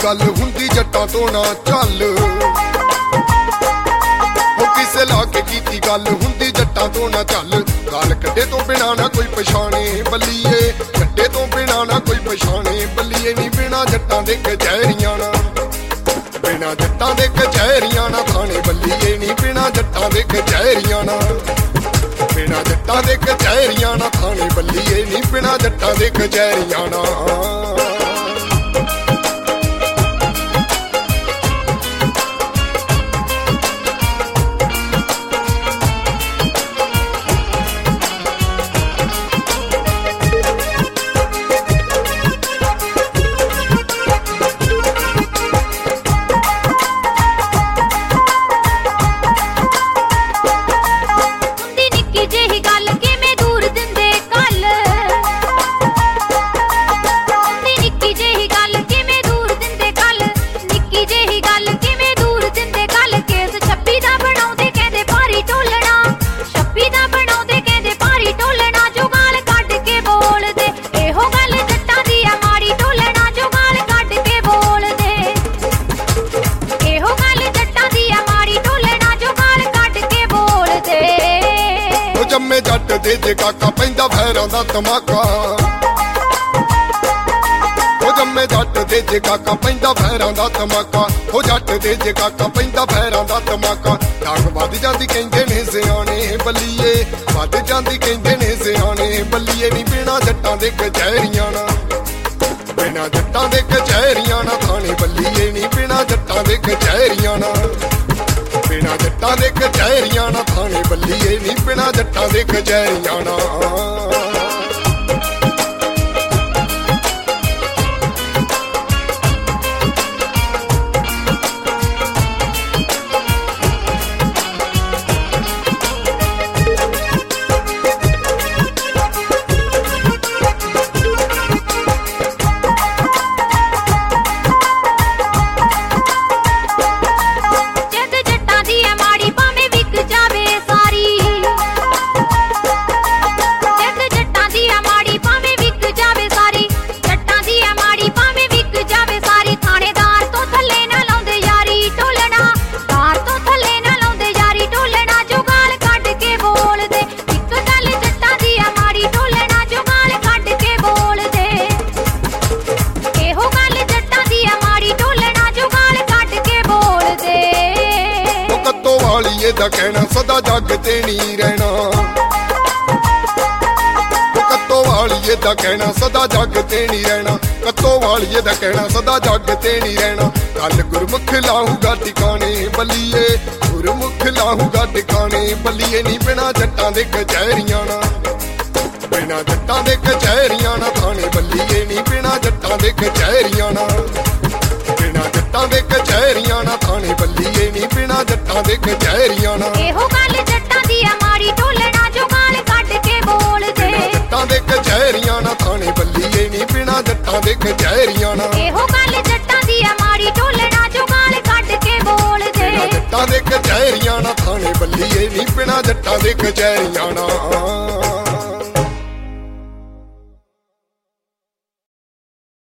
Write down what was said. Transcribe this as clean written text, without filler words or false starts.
गल हुंदी जट्टां तो ना चल। किसे लाके कीती गल हुंदी जट्टां तो ना चल। गाल कड्डे तो बिना ना कोई पछाणे बल्लीए, कड्डे तो बिना ना कोई पछाणे बल्लीए नी। बिना जट्टां दे कचहरियां ना, बिना जट्टां दे कचहरियां ना थाने बल्लीए नी। बिना जट्टां दे कचहरियां ना, बिना जट्टां दे कचहरियां ना थाने बल्लीए नी। बिना जट्टां दे कचहरियां ना। जम्मे जट दे जे काका पैंदा भैरां दा धमाका। ओ जम्मे जट दे जे काका पैंदा भैरां दा धमाका। ओ जट दे जे काका पैंदा भैरां दा धमाका। डाक वध जांदी कहंदे ने सियाणे बल्लीए, वध जांदी कहंदे ने सियाणे बल्लीए नी। बिना जट्टां दे कचहरियां ना, बिना जट्टां दे कचहरियां ना थाने बल्लीए नी। बिना जट्टां दे कचहरियां ना, बिना जट्टां दे कचहरियां ना थाने बल्लीए नी। बिना जट्टां दे कचहरियां ना। दा कहना सदा जग ते नहीं रहना। कत्तो वालिए दा कहना सदा जग ते नहीं रहना। कत्तो वालिए दा कहना सदा जग ते नहीं रहना। कल गुरमुख लाहूगा टिकाने बल्लीए, गुरमुख लाहूगा टिकाने बल्लीए नी। बिना जट्टां दे कचहरियां ना, बिना जट्टां दे कचहरियां ना थाने बल्लीए नी। बिना जट्टां दे कचहरियां ना, बिना जट्टां दे कचहरियां ना थाने बल्लीए नी। बिना जट्टां दे कचहरियां ना। एहो गल जट्टां दी माड़ी ढोलना जो गाल कढ के बोल दे। बिना जट्टां दे कचहरियां ना थाने बल्लीए नी। बिना जट्टां दे कचहरियां ना। एहो गल जट्टां दी माड़ी ढोलना जो गाल कढ के बोल दे। बिना जट्टां दे कचहरियां ना थाने बल्लीए नी। बिना जट्टां दे कचहरियां ना।